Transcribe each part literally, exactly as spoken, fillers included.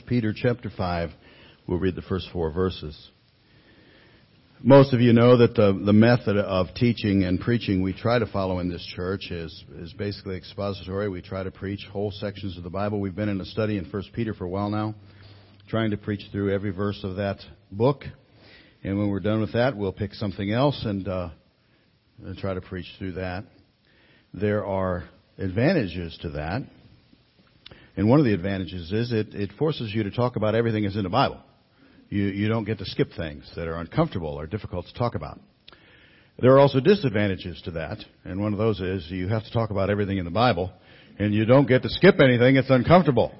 Peter chapter five. We'll read the first four verses. Most of you know that the, the method of teaching and preaching we try to follow in this church is, is basically expository. We try to preach whole sections of the Bible. We've been in a study in First Peter for a while now, trying to preach through every verse of that book. And when we're done with that, we'll pick something else and, uh, and try to preach through that. There are advantages to that. And one of the advantages is it, it forces you to talk about everything that's in the Bible. You, you don't get to skip things that are uncomfortable or difficult to talk about. There are also disadvantages to that. And one of those is you have to talk about everything in the Bible, and you don't get to skip anything that's uncomfortable.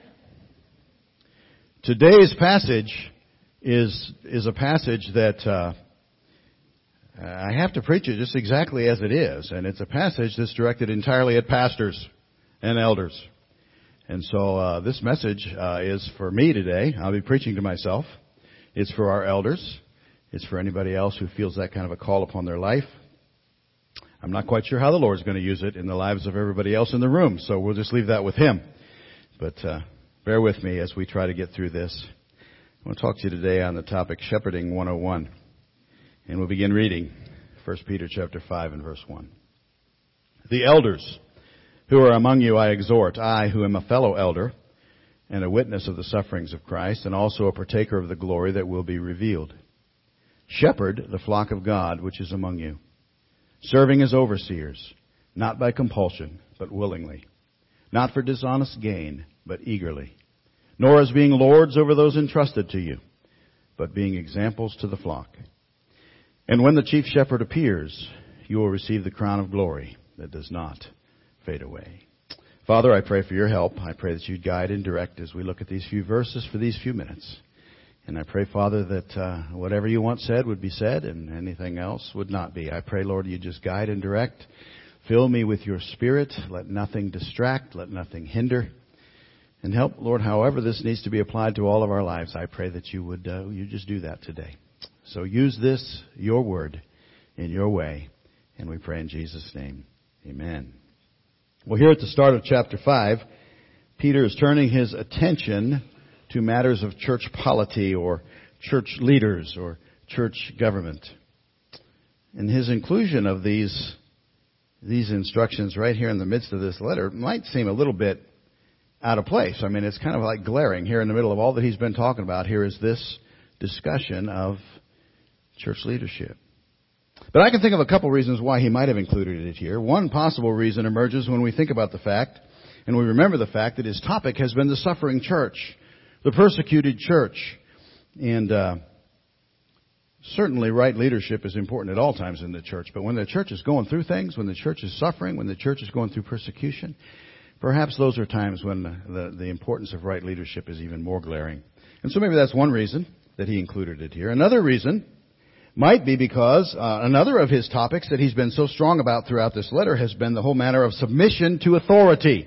Today's passage is is a passage that uh, I have to preach it just exactly as it is. And it's a passage that's directed entirely at pastors and elders. And so uh, this message uh, is for me today. I'll be preaching to myself. It's for our elders. It's for anybody else who feels that kind of a call upon their life. I'm not quite sure how the Lord's going to use it in the lives of everybody else in the room, so we'll just leave that with Him. But uh, bear with me as we try to get through this. I want to talk to you today on the topic Shepherding one oh one. And we'll begin reading First Peter chapter five and verse one. The elders who are among you I exhort, I who am a fellow elder and a witness of the sufferings of Christ, and also a partaker of the glory that will be revealed. Shepherd the flock of God which is among you, serving as overseers, not by compulsion, but willingly, not for dishonest gain, but eagerly, nor as being lords over those entrusted to you, but being examples to the flock. And when the chief shepherd appears, you will receive the crown of glory that does not fade away. Father, I pray for your help. I pray that you'd guide and direct as we look at these few verses for these few minutes. And I pray, Father, that uh, whatever you want said would be said and anything else would not be. I pray, Lord, you just guide and direct. Fill me with your Spirit. Let nothing distract. Let nothing hinder. And help, Lord, however this needs to be applied to all of our lives, I pray that you would uh, you just do that today. So use this, your word, in your way. And we pray in Jesus' name. Amen. Well, here at the start of chapter five, Peter is turning his attention to matters of church polity or church leaders or church government. And his inclusion of these, these instructions right here in the midst of this letter might seem a little bit out of place. I mean, it's kind of like glaring here in the middle of all that he's been talking about. Here is this discussion of church leadership. But I can think of a couple reasons why he might have included it here. One possible reason emerges when we think about the fact, and we remember the fact that his topic has been the suffering church, the persecuted church. And uh, certainly right leadership is important at all times in the church. But when the church is going through things, when the church is suffering, when the church is going through persecution, perhaps those are times when the, the importance of right leadership is even more glaring. And so maybe that's one reason that he included it here. Another reason might be because uh, another of his topics that he's been so strong about throughout this letter has been the whole matter of submission to authority.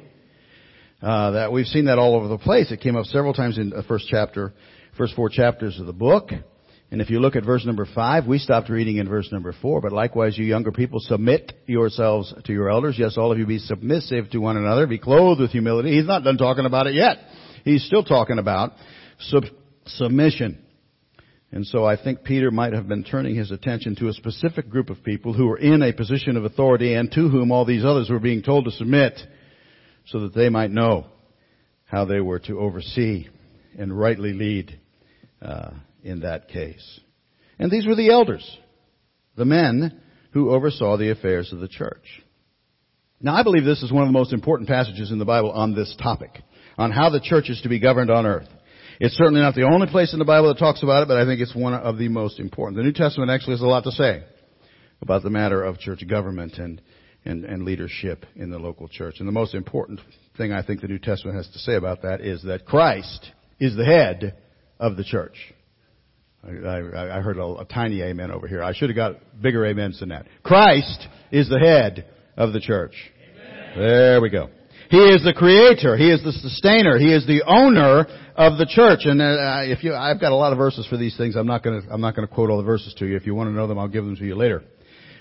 Uh, that we've seen that all over the place. It came up several times in the first chapter, first four chapters of the book. And if you look at verse number five, we stopped reading in verse number four. But likewise, you younger people, submit yourselves to your elders. Yes, all of you be submissive to one another. Be clothed with humility. He's not done talking about it yet. He's still talking about sub- submission. And so I think Peter might have been turning his attention to a specific group of people who were in a position of authority and to whom all these others were being told to submit so that they might know how they were to oversee and rightly lead uh, in that case. And these were the elders, the men who oversaw the affairs of the church. Now, I believe this is one of the most important passages in the Bible on this topic, on how the church is to be governed on earth. It's certainly not the only place in the Bible that talks about it, but I think it's one of the most important. The New Testament actually has a lot to say about the matter of church government and, and, and leadership in the local church. And the most important thing I think the New Testament has to say about that is that Christ is the head of the church. I, I, I heard a, a tiny amen over here. I should have got bigger amens than that. Christ is the head of the church. Amen. There we go. He is the creator. He is the sustainer. He is the owner of the church. And uh, if you, I've got a lot of verses for these things. I'm not going to, I'm not going to quote all the verses to you. If you want to know them, I'll give them to you later.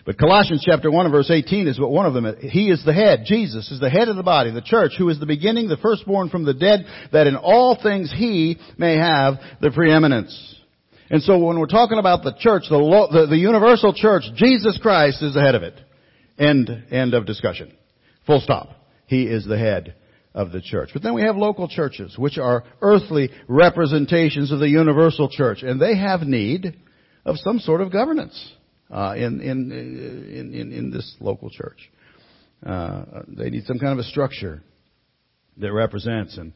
But Colossians chapter one and verse eighteen is what one of them is. He is the head. Jesus is the head of the body, the church, who is the beginning, the firstborn from the dead, that in all things He may have the preeminence. And so when we're talking about the church, the, lo- the, the universal church, Jesus Christ is the head of it. End, end of discussion. Full stop. He is the head of the church. But then we have local churches, which are earthly representations of the universal church. And they have need of some sort of governance uh, in, in, in, in, in this local church. Uh, they need some kind of a structure that represents and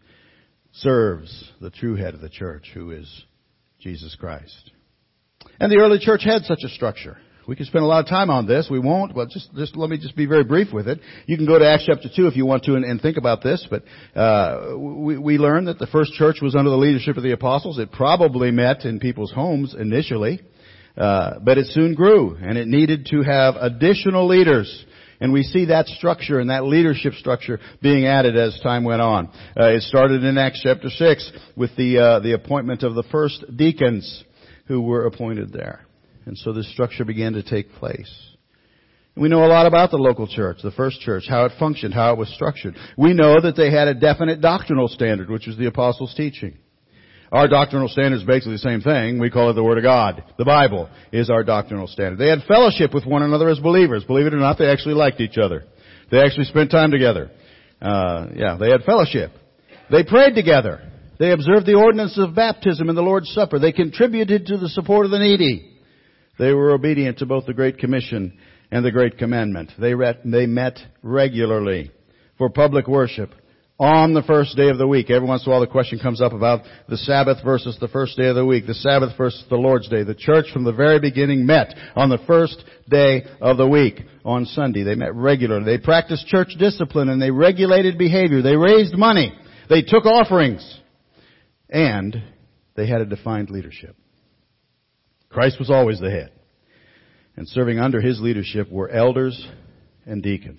serves the true head of the church, who is Jesus Christ. And the early church had such a structure. We could spend a lot of time on this. We won't, but just, just let me just be very brief with it. You can go to Acts chapter two if you want to and, and think about this. But uh, we, we learned that the first church was under the leadership of the apostles. It probably met in people's homes initially, uh, but it soon grew, and it needed to have additional leaders. And we see that structure and that leadership structure being added as time went on. Uh, it started in Acts chapter six with the uh, the appointment of the first deacons who were appointed there. And so this structure began to take place. And we know a lot about the local church, the first church, how it functioned, how it was structured. We know that they had a definite doctrinal standard, which was the apostles' teaching. Our doctrinal standard is basically the same thing. We call it the Word of God. The Bible is our doctrinal standard. They had fellowship with one another as believers. Believe it or not, they actually liked each other. They actually spent time together. Uh, yeah, they had fellowship. They prayed together. They observed the ordinance of baptism and the Lord's Supper. They contributed to the support of the needy. They were obedient to both the Great Commission and the Great Commandment. They, re- they met regularly for public worship on the first day of the week. Every once in a while the question comes up about the Sabbath versus the first day of the week, the Sabbath versus the Lord's Day. The church from the very beginning met on the first day of the week, on Sunday. They met regularly. They practiced church discipline and they regulated behavior. They raised money. They took offerings. And they had a defined leadership. Christ was always the head. And serving under His leadership were elders and deacons.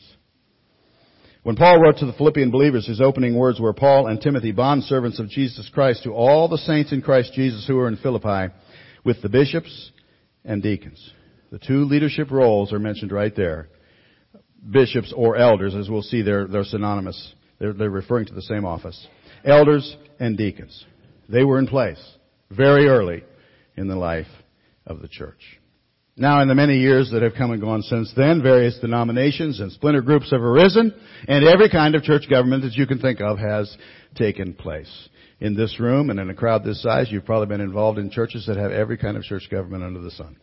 When Paul wrote to the Philippian believers, his opening words were, Paul and Timothy, bondservants of Jesus Christ, to all the saints in Christ Jesus who are in Philippi, with the bishops and deacons. The two leadership roles are mentioned right there. Bishops or elders, as we'll see, they're, they're synonymous. They're, they're referring to the same office. Elders and deacons. They were in place very early in the life of the church. Now, in the many years that have come and gone since then, various denominations and splinter groups have arisen, and every kind of church government that you can think of has taken place. In this room and in a crowd this size, you've probably been involved in churches that have every kind of church government under the sun.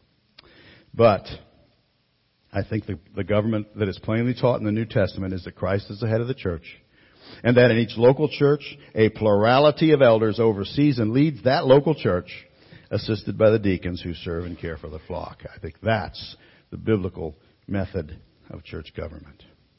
But I think the, the government that is plainly taught in the New Testament is that Christ is the head of the church, and that in each local church, a plurality of elders oversees and leads that local church, assisted by the deacons who serve and care for the flock. I think that's the biblical method of church government.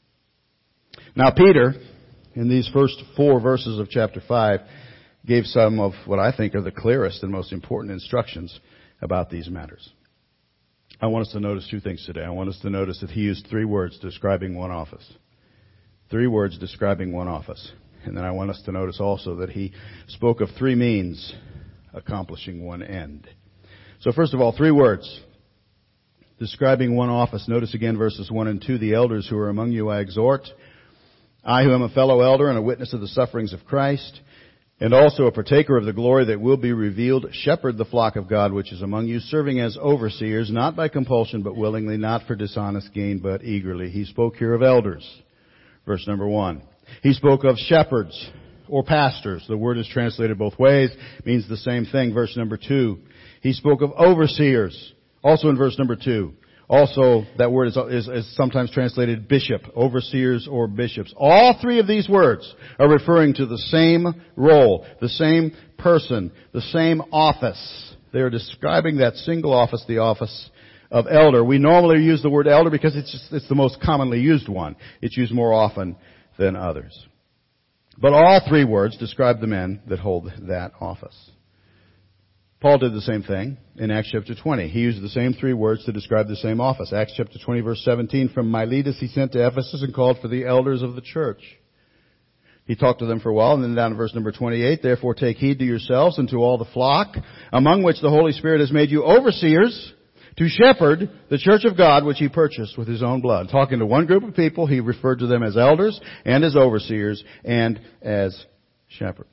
Now, Peter, in these first four verses of chapter five, gave some of what I think are the clearest and most important instructions about these matters. I want us to notice two things today. I want us to notice that he used three words describing one office. Three words describing one office. And then I want us to notice also that he spoke of three means accomplishing one end. So first of all, three words describing one office. Notice again verses one and two. The elders who are among you I exhort, I who am a fellow elder and a witness of the sufferings of Christ, and also a partaker of the glory that will be revealed, shepherd the flock of God which is among you, serving as overseers, not by compulsion but willingly, not for dishonest gain but eagerly. He spoke here of elders. Verse number one. He spoke of shepherds or pastors. The word is translated both ways, means the same thing. Verse number two. He spoke of overseers, also in verse number two. Also, that word is, is, is sometimes translated bishop, overseers or bishops. All three of these words are referring to the same role, the same person, the same office. They are describing that single office, the office of elder. We normally use the word elder because it's just, it's the most commonly used one. It's used more often than others. But all three words describe the men that hold that office. Paul did the same thing in Acts chapter twenty. He used the same three words to describe the same office. Acts chapter twenty verse seventeen, from Miletus he sent to Ephesus and called for the elders of the church. He talked to them for a while, and then down to verse number twenty-eight, therefore take heed to yourselves and to all the flock, among which the Holy Spirit has made you overseers, To shepherd the church of God which he purchased with his own blood. Talking to one group of people, he referred to them as elders and as overseers and as shepherds.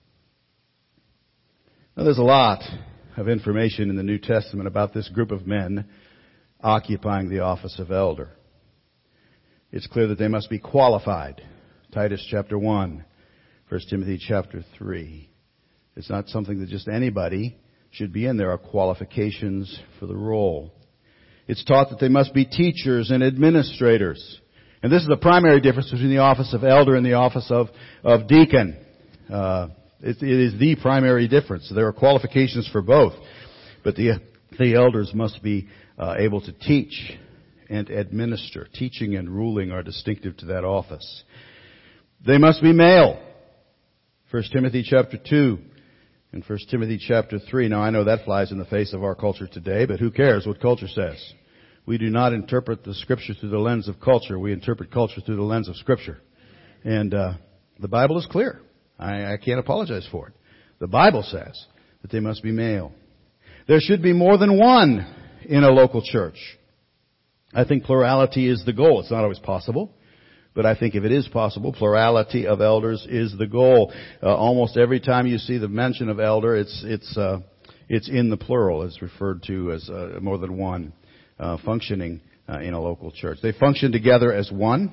Now there's a lot of information in the New Testament about this group of men occupying the office of elder. It's clear that they must be qualified. Titus chapter one, First Timothy chapter three. It's not something that just anybody should be in. There are qualifications for the role. It's taught that they must be teachers and administrators. And this is the primary difference between the office of elder and the office of, of deacon. Uh, it, it is the primary difference. There are qualifications for both. But the, the elders must be uh, able to teach and administer. Teaching and ruling are distinctive to that office. They must be male. First Timothy chapter two and First Timothy chapter three. Now I know that flies in the face of our culture today, but who cares what culture says? We do not interpret the Scripture through the lens of culture. We interpret culture through the lens of Scripture. And uh, the Bible is clear. I, I can't apologize for it. The Bible says that they must be male. There should be more than one in a local church. I think plurality is the goal. It's not always possible. But I think if it is possible, plurality of elders is the goal. Uh, almost every time you see the mention of elder, it's it's uh, it's in the plural. It's referred to as uh, more than one uh, functioning uh, in a local church. They function together as one,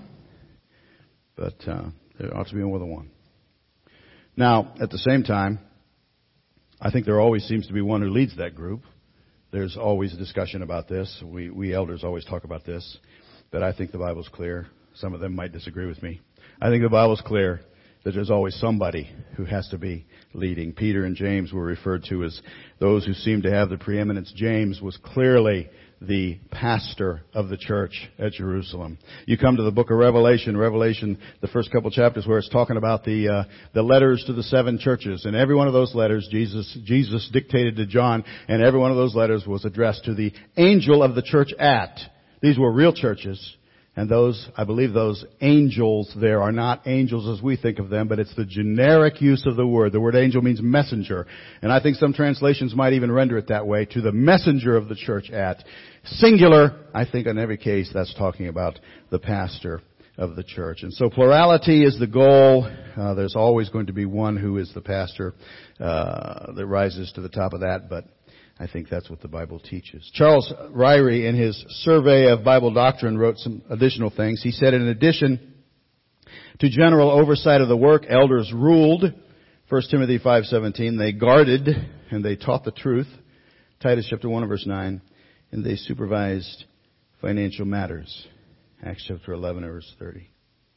but uh, there ought to be more than one. Now, at the same time, I think there always seems to be one who leads that group. There's always a discussion about this. We we elders always talk about this, but I think the Bible's clear. Some of them might disagree with me. I think the Bible's clear that there's always somebody who has to be leading. Peter and James were referred to as those who seem to have the preeminence. James was clearly the pastor of the church at Jerusalem. You come to the book of Revelation, Revelation, the first couple chapters where it's talking about the uh, the letters to the seven churches. And every one of those letters, Jesus Jesus dictated to John, and every one of those letters was addressed to the angel of the church at. These were real churches. And those, I believe those angels there are not angels as we think of them, but it's the generic use of the word. The word angel means messenger. And I think some translations might even render it that way, to the messenger of the church at. Singular, I think in every case that's talking about the pastor of the church. And so plurality is the goal. Uh, there's always going to be one who is the pastor uh, that rises to the top of that, but I think that's what the Bible teaches. Charles Ryrie, in his Survey of Bible Doctrine, wrote some additional things. He said, in addition to general oversight of the work, elders ruled. First Timothy five seventeen. They guarded and they taught the truth. Titus chapter one verse nine. And they supervised financial matters. Acts chapter eleven verse thirty.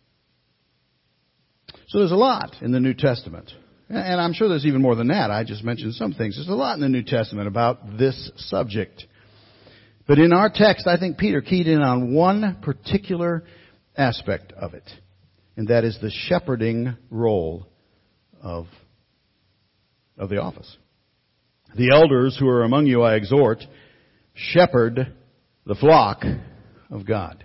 So there's a lot in the New Testament. And I'm sure there's even more than that. I just mentioned some things. There's a lot in the New Testament about this subject. But in our text, I think Peter keyed in on one particular aspect of it. And that is the shepherding role of, of the office. The elders who are among you, I exhort, shepherd the flock of God.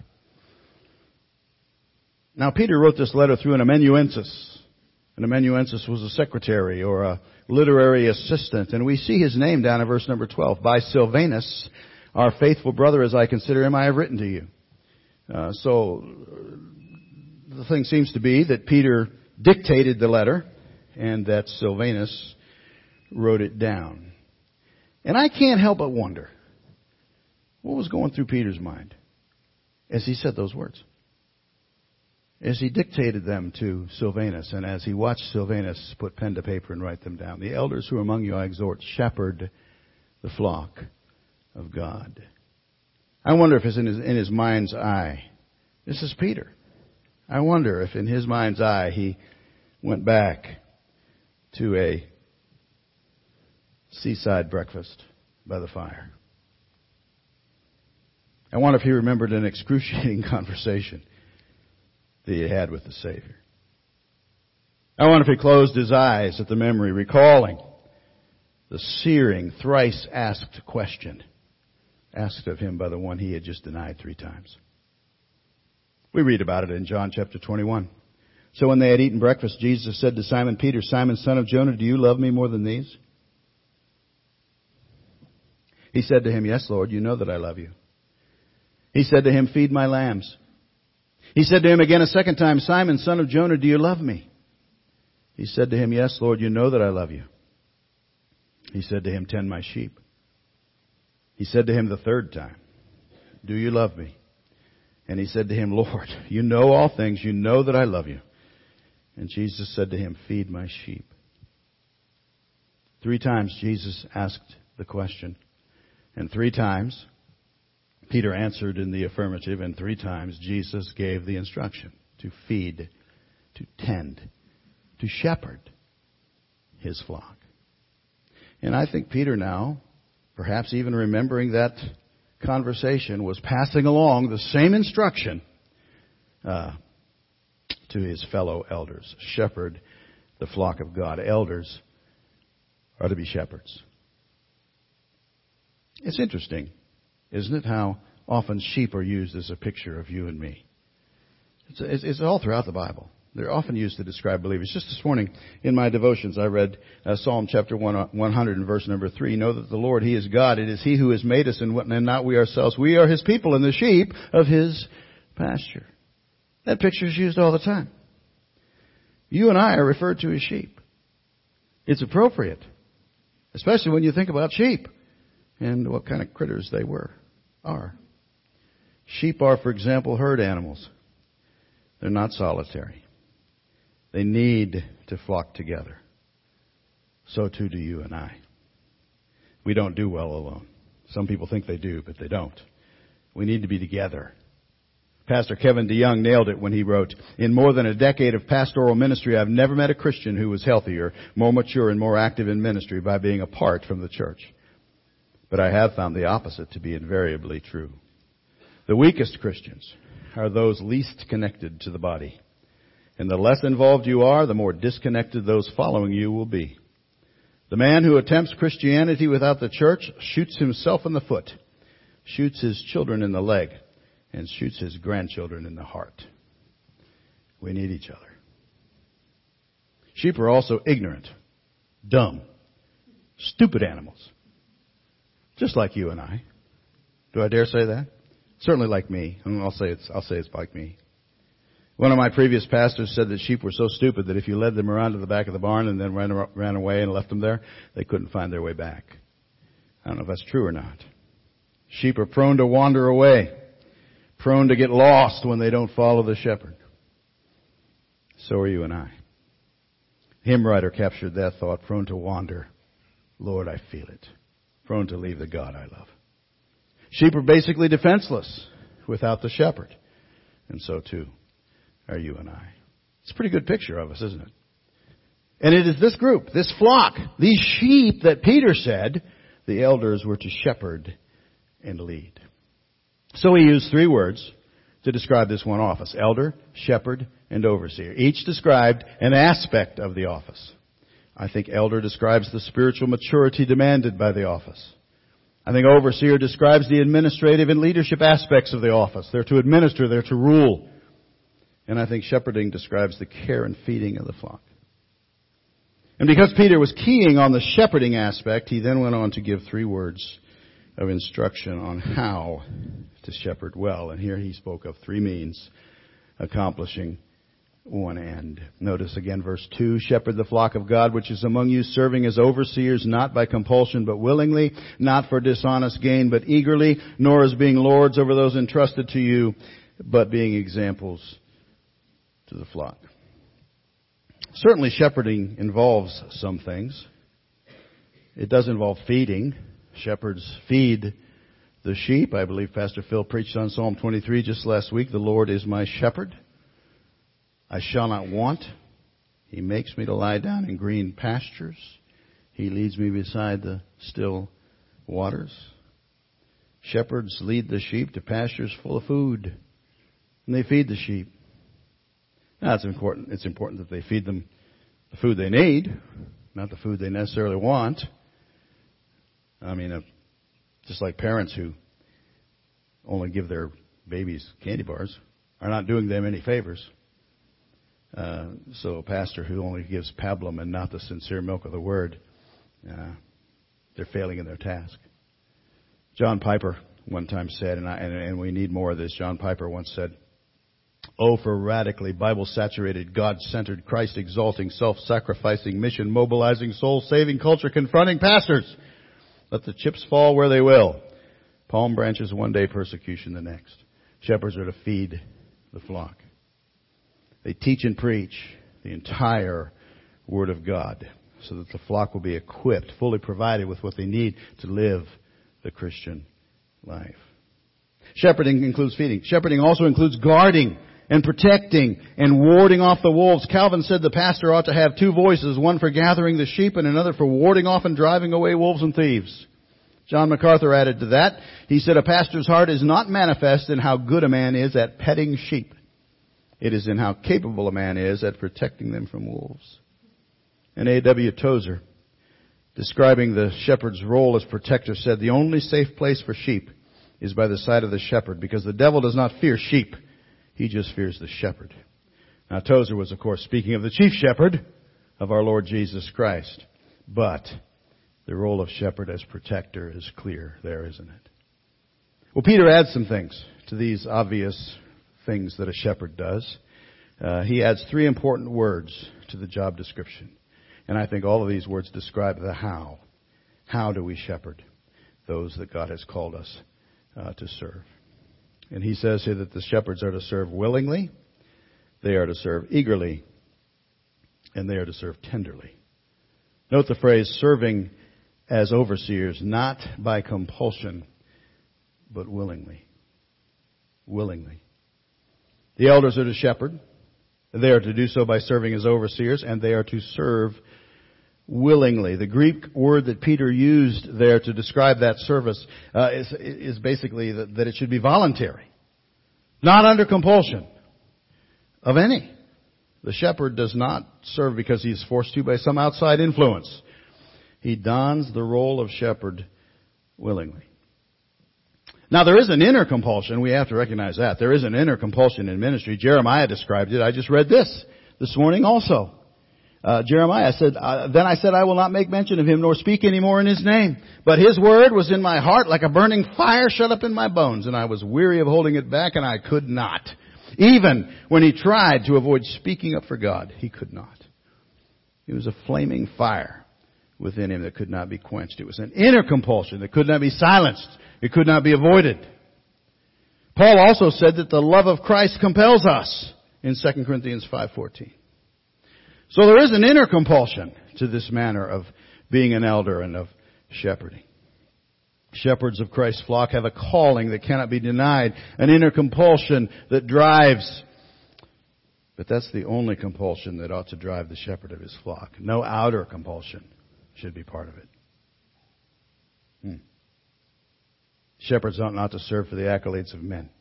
Now, Peter wrote this letter through an amanuensis. An amanuensis was a secretary or a literary assistant. And we see his name down in verse number twelve. By Silvanus, our faithful brother, as I consider him, I have written to you. Uh, so the thing seems to be that Peter dictated the letter and that Silvanus wrote it down. And I can't help but wonder what was going through Peter's mind as he said those words. As he dictated them to Silvanus, and as he watched Silvanus put pen to paper and write them down. The elders who are among you I exhort, shepherd the flock of God. I wonder if it's in his, in his mind's eye. This is Peter. I wonder if in his mind's eye he went back to a seaside breakfast by the fire. I wonder if he remembered an excruciating conversation that he had with the Savior. I wonder if he closed his eyes at the memory, recalling the searing, thrice asked question asked of him by the one he had just denied three times. We read about it in John chapter twenty-one. So when they had eaten breakfast, Jesus said to Simon Peter, Simon, son of Jonah, do you love me more than these? He said to him, "Yes, Lord, you know that I love you." He said to him, "Feed my lambs." He said to him again a second time, "Simon, son of Jonah, do you love me?" He said to him, "Yes, Lord, you know that I love you." He said to him, "Tend my sheep." He said to him the third time, "Do you love me?" And he said to him, "Lord, you know all things. You know that I love you." And Jesus said to him, "Feed my sheep." Three times Jesus asked the question. And three times Peter answered in the affirmative. And three times Jesus gave the instruction to feed, to tend, to shepherd his flock. And I think Peter now, perhaps even remembering that conversation, was passing along the same instruction uh, to his fellow elders. Shepherd the flock of God. Elders are to be shepherds. It's interesting, isn't it, how often sheep are used as a picture of you and me. It's, it's, it's all throughout the Bible. They're often used to describe believers. Just this morning in my devotions, I read uh, Psalm chapter one hundred and verse number three. Know that the Lord, He is God. It is He who has made us and not we ourselves. We are His people and the sheep of His pasture. That picture is used all the time. You and I are referred to as sheep. It's appropriate, especially when you think about sheep and what kind of critters they were, are. Sheep are, for example, herd animals. They're not solitary. They need to flock together. So too do you and I. We don't do well alone. Some people think they do, but they don't. We need to be together. Pastor Kevin DeYoung nailed it when he wrote, "In more than a decade of pastoral ministry, I've never met a Christian who was healthier, more mature, and more active in ministry by being apart from the church. But I have found the opposite to be invariably true. The weakest Christians are those least connected to the body. And the less involved you are, the more disconnected those following you will be. The man who attempts Christianity without the church shoots himself in the foot, shoots his children in the leg, and shoots his grandchildren in the heart." We need each other. Sheep are also ignorant, dumb, stupid animals. Just like you and I. Do I dare say that? Certainly like me. I'll say it's, I'll say it's like me. One of my previous pastors said that sheep were so stupid that if you led them around to the back of the barn and then ran, ran away and left them there, they couldn't find their way back. I don't know if that's true or not. Sheep are prone to wander away, prone to get lost when they don't follow the shepherd. So are you and I. Hymn writer captured that thought, prone to wander. Lord, I feel it. Prone to leave the God I love. Sheep are basically defenseless without the shepherd. And so too are you and I. It's a pretty good picture of us, isn't it? And it is this group, this flock, these sheep that Peter said the elders were to shepherd and lead. So he used three words to describe this one office: elder, shepherd, and overseer. Each described an aspect of the office. I think elder describes the spiritual maturity demanded by the office. I think overseer describes the administrative and leadership aspects of the office. They're to administer, they're to rule. And I think shepherding describes the care and feeding of the flock. And because Peter was keying on the shepherding aspect, he then went on to give three words of instruction on how to shepherd well. And here he spoke of three means accomplishing one end. Notice again verse two, shepherd the flock of God which is among you, serving as overseers, not by compulsion but willingly, not for dishonest gain but eagerly, nor as being lords over those entrusted to you, but being examples to the flock. Certainly shepherding involves some things. It does involve feeding. Shepherds feed the sheep. I believe Pastor Phil preached on Psalm twenty-three just last week. The Lord is my shepherd. I shall not want. He makes me to lie down in green pastures. He leads me beside the still waters. Shepherds lead the sheep to pastures full of food, and they feed the sheep. Now, it's important, it's important that they feed them the food they need, not the food they necessarily want. I mean, uh, just like parents who only give their babies candy bars are not doing them any favors. Uh, so a pastor who only gives pablum and not the sincere milk of the word, uh, they're failing in their task. John Piper one time said, and, I, and, and we need more of this, John Piper once said, "Oh, for radically Bible-saturated, God-centered, Christ-exalting, self-sacrificing, mission-mobilizing, soul-saving, culture-confronting pastors. Let the chips fall where they will. Palm branches one day, persecution the next. Shepherds are to feed the flock. They teach and preach the entire Word of God so that the flock will be equipped, fully provided with what they need to live the Christian life." Shepherding includes feeding. Shepherding also includes guarding and protecting and warding off the wolves. Calvin said the pastor ought to have two voices, one for gathering the sheep and another for warding off and driving away wolves and thieves. John MacArthur added to that. He said, "A pastor's heart is not manifest in how good a man is at petting sheep. It is in how capable a man is at protecting them from wolves." And A W Tozer, describing the shepherd's role as protector, said, "The only safe place for sheep is by the side of the shepherd, because the devil does not fear sheep. He just fears the shepherd." Now, Tozer was, of course, speaking of the chief shepherd of our Lord Jesus Christ. But the role of shepherd as protector is clear there, isn't it? Well, Peter adds some things to these obvious things that a shepherd does. Uh, he adds three important words to the job description. And I think all of these words describe the how. How do we shepherd those that God has called us uh, to serve? And he says here that the shepherds are to serve willingly, they are to serve eagerly, and they are to serve tenderly. Note the phrase serving as overseers, not by compulsion, but willingly. Willingly. The elders are to shepherd. They are to do so by serving as overseers, and they are to serve willingly. The Greek word that Peter used there to describe that service uh, is, is basically that, that it should be voluntary, not under compulsion of any. The shepherd does not serve because he is forced to by some outside influence. He dons the role of shepherd willingly. Now, there is an inner compulsion. We have to recognize that. There is an inner compulsion in ministry. Jeremiah described it. I just read this this morning also. Uh, Jeremiah said, uh, "Then I said, I will not make mention of him nor speak any more in his name. But his word was in my heart like a burning fire shut up in my bones. And I was weary of holding it back, and I could not. Even when he tried to avoid speaking up for God, he could not." It was a flaming fire within him that could not be quenched. It was an inner compulsion that could not be silenced. It could not be avoided. Paul also said that the love of Christ compels us in Second Corinthians five fourteen. So there is an inner compulsion to this manner of being an elder and of shepherding. Shepherds of Christ's flock have a calling that cannot be denied, an inner compulsion that drives. But that's the only compulsion that ought to drive the shepherd of his flock. No outer compulsion should be part of it. Hmm. Shepherds ought not to serve for the accolades of men,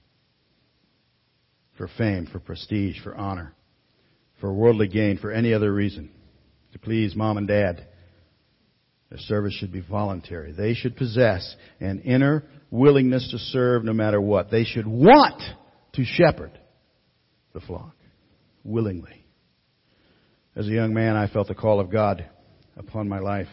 for fame, for prestige, for honor, for worldly gain, for any other reason, to please mom and dad. Their service should be voluntary. They should possess an inner willingness to serve no matter what. They should want to shepherd the flock willingly. As a young man, I felt the call of God upon my life.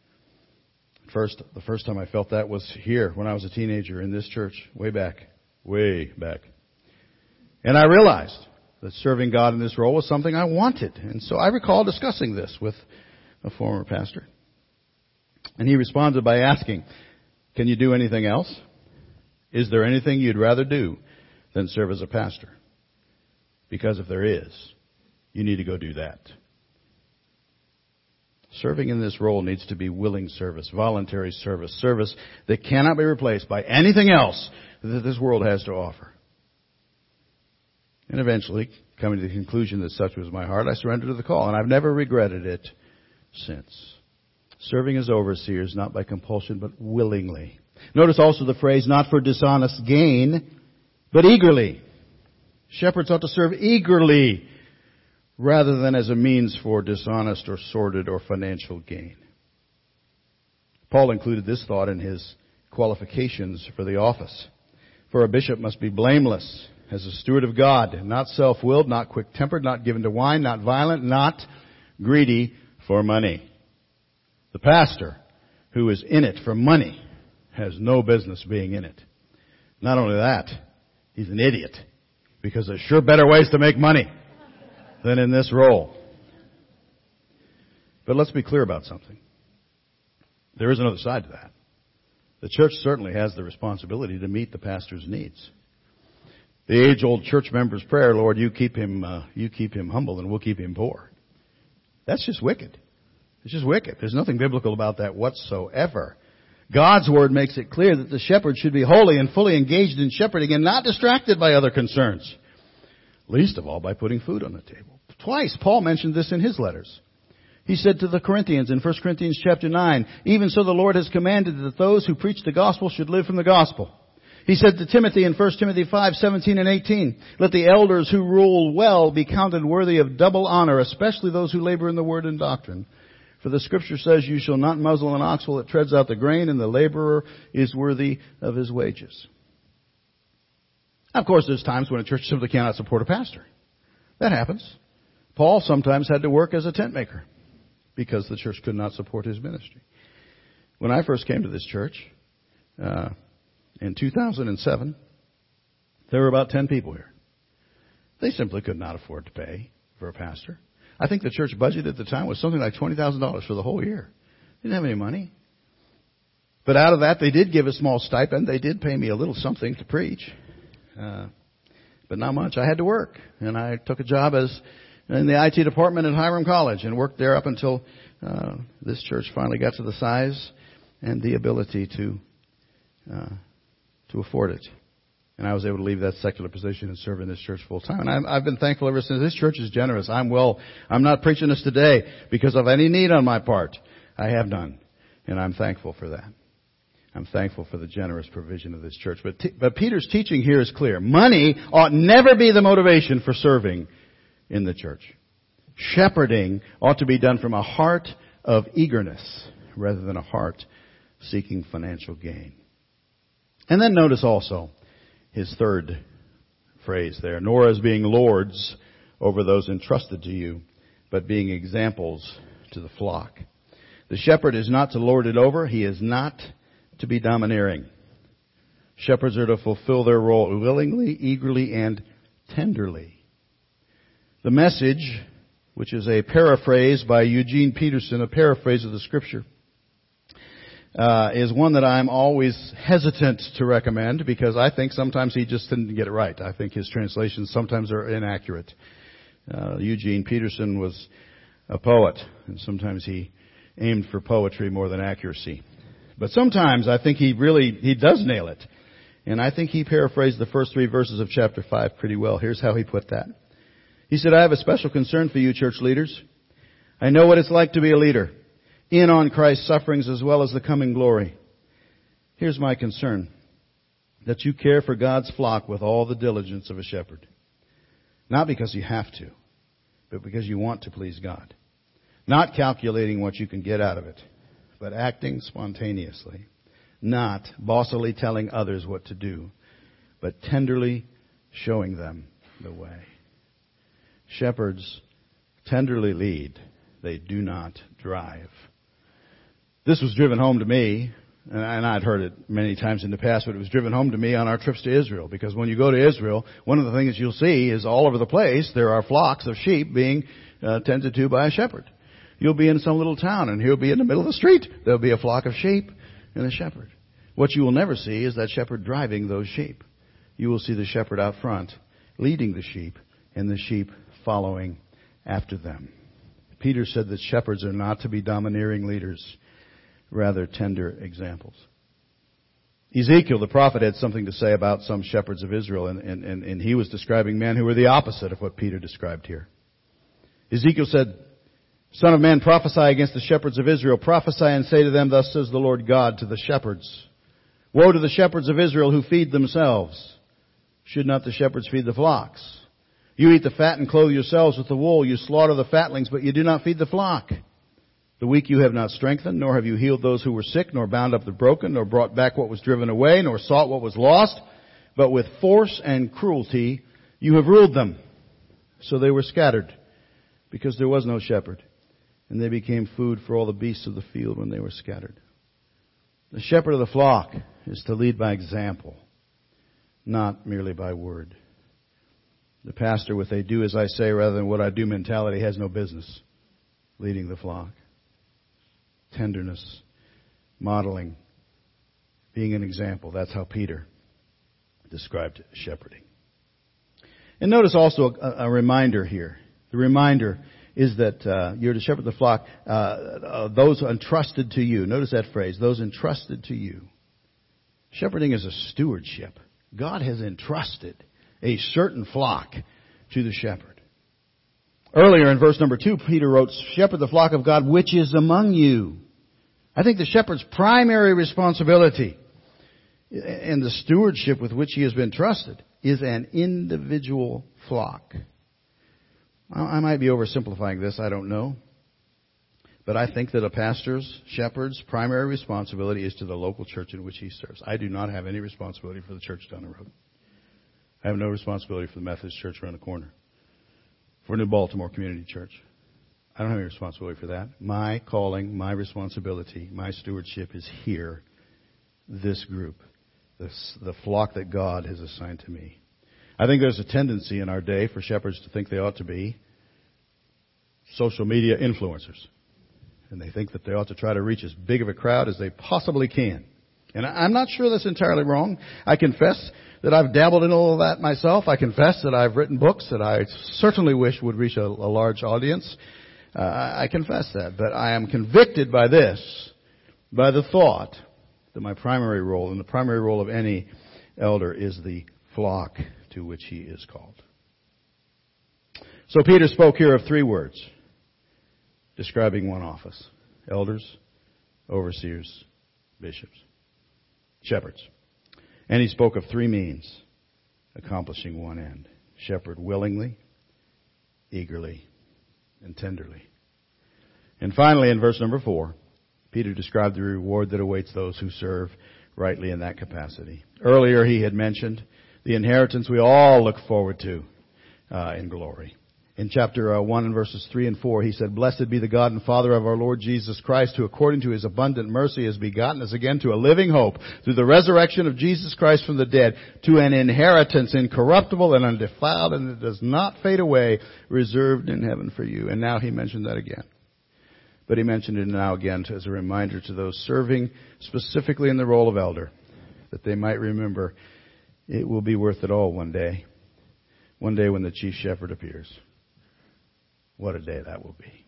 First, the first time I felt that was here when I was a teenager in this church, way back, way back. And I realized that serving God in this role was something I wanted. And so I recall discussing this with a former pastor. And he responded by asking, "Can you do anything else? Is there anything you'd rather do than serve as a pastor? Because if there is, you need to go do that." Serving in this role needs to be willing service, voluntary service, service that cannot be replaced by anything else that this world has to offer. And eventually, coming to the conclusion that such was my heart, I surrendered to the call, and I've never regretted it since. Serving as overseers, not by compulsion, but willingly. Notice also the phrase, not for dishonest gain, but eagerly. Shepherds ought to serve eagerly, rather than as a means for dishonest or sordid or financial gain. Paul included this thought in his qualifications for the office. For a bishop must be blameless as a steward of God, not self-willed, not quick-tempered, not given to wine, not violent, not greedy for money. The pastor who is in it for money has no business being in it. Not only that, he's an idiot, because there's sure better ways to make money than in this role. But let's be clear about something. There is another side to that. The church certainly has the responsibility to meet the pastor's needs. The age-old church member's prayer, Lord, you keep him, uh, you keep him humble and we'll keep him poor. That's just wicked. It's just wicked. There's nothing biblical about that whatsoever. God's Word makes it clear that the shepherd should be wholly and fully engaged in shepherding and not distracted by other concerns. Least of all by putting food on the table. Twice Paul mentioned this in his letters. He said to the Corinthians in First Corinthians chapter nine, even so the Lord has commanded that those who preach the gospel should live from the gospel. He said to Timothy in First Timothy five, seventeen and eighteen, let the elders who rule well be counted worthy of double honor, especially those who labor in the word and doctrine. For the scripture says, you shall not muzzle an ox while it treads out the grain, and the laborer is worthy of his wages. Of course, there's times when a church simply cannot support a pastor. That happens. Paul sometimes had to work as a tent maker because the church could not support his ministry. When I first came to this church, uh, in two thousand seven, there were about ten people here. They simply could not afford to pay for a pastor. I think the church budget at the time was something like twenty thousand dollars for the whole year. They didn't have any money. But out of that, they did give a small stipend. They did pay me a little something to preach. Uh, but not much. I had to work. And I took a job as in the I T department at Hiram College and worked there up until uh, this church finally got to the size and the ability to uh, to afford it. And I was able to leave that secular position and serve in this church full time. And I've, I've been thankful ever since. This church is generous. I'm well, I'm not preaching this today because of any need on my part. I have none. And I'm thankful for that. I'm thankful for the generous provision of this church. But, t- but Peter's teaching here is clear. Money ought never be the motivation for serving in the church. Shepherding ought to be done from a heart of eagerness rather than a heart seeking financial gain. And then notice also his third phrase there, nor as being lords over those entrusted to you, but being examples to the flock. The shepherd is not to lord it over. He is not to be domineering. Shepherds are to fulfill their role willingly, eagerly, and tenderly. The Message, which is a paraphrase by Eugene Peterson, a paraphrase of the Scripture, uh, is one that I'm always hesitant to recommend because I think sometimes he just didn't get it right. I think his translations sometimes are inaccurate. Uh, Eugene Peterson was a poet, and sometimes he aimed for poetry more than accuracy. But sometimes I think he really, he does nail it. And I think he paraphrased the first three verses of chapter five pretty well. Here's how he put that. He said, I have a special concern for you, church leaders. I know what it's like to be a leader, in on Christ's sufferings as well as the coming glory. Here's my concern, that you care for God's flock with all the diligence of a shepherd. Not because you have to, but because you want to please God. Not calculating what you can get out of it, but acting spontaneously. Not bossily telling others what to do, but tenderly showing them the way. Shepherds tenderly lead. They do not drive. This was driven home to me, and I'd heard it many times in the past, but it was driven home to me on our trips to Israel. Because when you go to Israel, one of the things you'll see is all over the place, there are flocks of sheep being uh, tended to by a shepherd. You'll be in some little town, and he'll be in the middle of the street. There'll be a flock of sheep and a shepherd. What you will never see is that shepherd driving those sheep. You will see the shepherd out front, leading the sheep, and the sheep following after them. Peter said that shepherds are not to be domineering leaders, rather tender examples. Ezekiel, the prophet, had something to say about some shepherds of Israel, and, and, and, and he was describing men who were the opposite of what Peter described here. Ezekiel said, Son of man, prophesy against the shepherds of Israel. Prophesy and say to them, thus says the Lord God to the shepherds. Woe to the shepherds of Israel who feed themselves. Should not the shepherds feed the flocks? You eat the fat and clothe yourselves with the wool. You slaughter the fatlings, but you do not feed the flock. The weak you have not strengthened, nor have you healed those who were sick, nor bound up the broken, nor brought back what was driven away, nor sought what was lost. But with force and cruelty you have ruled them. So they were scattered, because there was no shepherd. And they became food for all the beasts of the field when they were scattered. The shepherd of the flock is to lead by example, not merely by word. The pastor with a do as I say rather than what I do mentality has no business leading the flock. Tenderness, modeling, being an example. That's how Peter described shepherding. And notice also a, a reminder here. The reminder is that uh, you're to shepherd the flock, uh, uh, those entrusted to you. Notice that phrase, those entrusted to you. Shepherding is a stewardship. God has entrusted a certain flock to the shepherd. Earlier in verse number two, Peter wrote, shepherd the flock of God which is among you. I think the shepherd's primary responsibility and the stewardship with which he has been trusted is an individual flock. I might be oversimplifying this, I don't know. But I think that a pastor's, shepherd's primary responsibility is to the local church in which he serves. I do not have any responsibility for the church down the road. I have no responsibility for the Methodist church around the corner. For New Baltimore Community Church. I don't have any responsibility for that. My calling, my responsibility, my stewardship is here, this group, this, the flock that God has assigned to me. I think there's a tendency in our day for shepherds to think they ought to be social media influencers. And they think that they ought to try to reach as big of a crowd as they possibly can. And I'm not sure that's entirely wrong. I confess that I've dabbled in all of that myself. I confess that I've written books that I certainly wish would reach a, a large audience. Uh, I confess that. But I am convicted by this, by the thought that my primary role, and the primary role of any elder, is the flock to which he is called. So Peter spoke here of three words describing one office: elders, overseers, bishops, shepherds. And he spoke of three means accomplishing one end: shepherd willingly, eagerly, and tenderly. And finally, in verse number four, Peter described the reward that awaits those who serve rightly in that capacity. Earlier he had mentioned the inheritance we all look forward to uh, in glory. In chapter uh, one and verses three and four, he said, blessed be the God and Father of our Lord Jesus Christ, who according to his abundant mercy has begotten us again to a living hope through the resurrection of Jesus Christ from the dead, to an inheritance incorruptible and undefiled, and that does not fade away, reserved in heaven for you. And now he mentioned that again. But he mentioned it now again as a reminder to those serving specifically in the role of elder, that they might remember it will be worth it all one day. One day when the chief shepherd appears. What a day that will be.